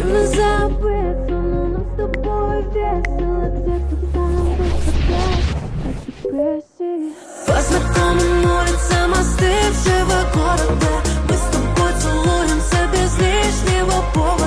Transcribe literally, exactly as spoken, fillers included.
Трудно забыться, но нам с тобой весело. Где-то там выход от депрессии. По знакомым улицам остывшего города мы с тобой целуемся без лишнего повода.